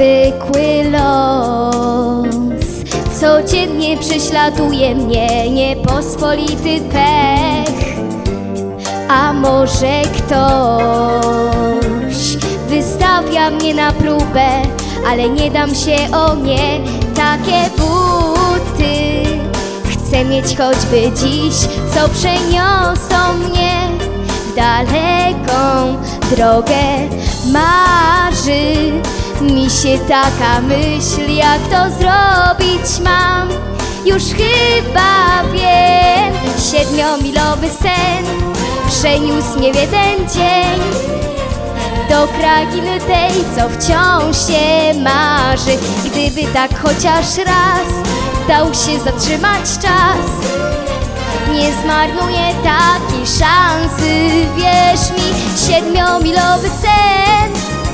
niezwykły los. Codziennie prześladuje mnie niepospolity pech. A może ktoś wystawia mnie na próbę, ale nie dam się, o nie, takie buty chcę mieć choćby dziś, co przeniosą mnie w daleką drogę. Marzy mi się taka myśl, jak to zrobić mam. Już chyba wiem, 7-milowy sen przeniósł mnie w jeden dzień do krainy tej, co wciąż się marzy. Gdyby tak chociaż raz dał się zatrzymać czas, nie zmarnuję takiej szansy. Wierz mi, 7-milowy sen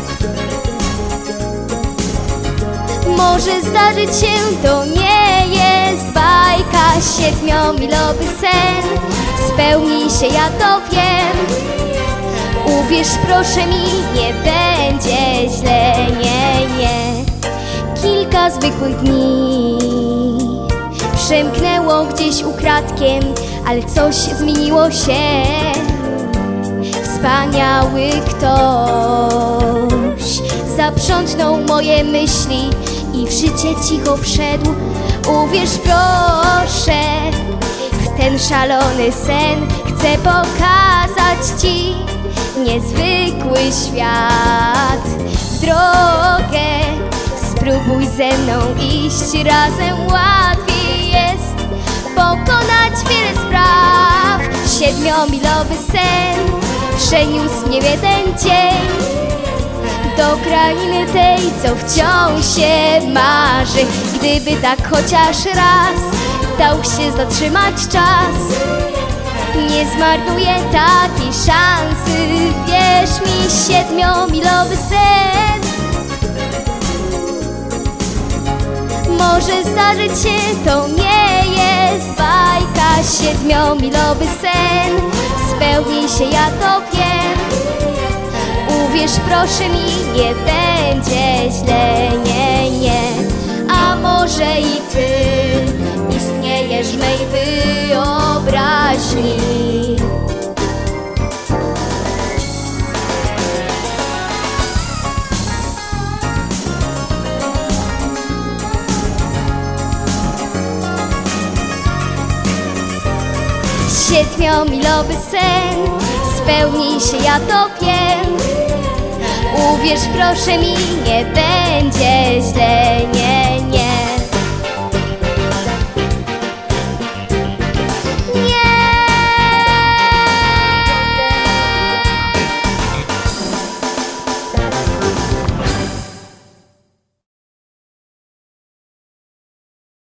może zdarzyć się, to nie jest bajka. 7-milowy sen spełni się, ja to wiem. Uwierz proszę mi, nie będzie źle, nie. Kilka zwykłych dni przemknęło gdzieś ukradkiem, ale coś zmieniło się. Wspaniały ktoś zaprzątnął moje myśli i w życie cicho wszedł. Uwierz proszę w ten szalony sen, chcę pokazać ci niezwykły świat. W drogę spróbuj ze mną iść, razem łatwiej jest pokonać wiele spraw. 7-milowy sen przeniósł mnie w jeden dzień do krainy tej, co wciąż się marzy. Gdyby tak chociaż raz dał się zatrzymać czas, nie zmarnuję takiej szansy. Wierz mi, 7-milowy sen może zdarzyć się, to nie jest bajka. 7-milowy sen spełni się, ja to wiem. Uwierz proszę mi, nie będzie źle, nie. A może i ty istniejesz w mej wyobraźni. Siedmiomilowy sen spełni się, ja to wiem. Uwierz proszę mi, nie będzie źle, nie.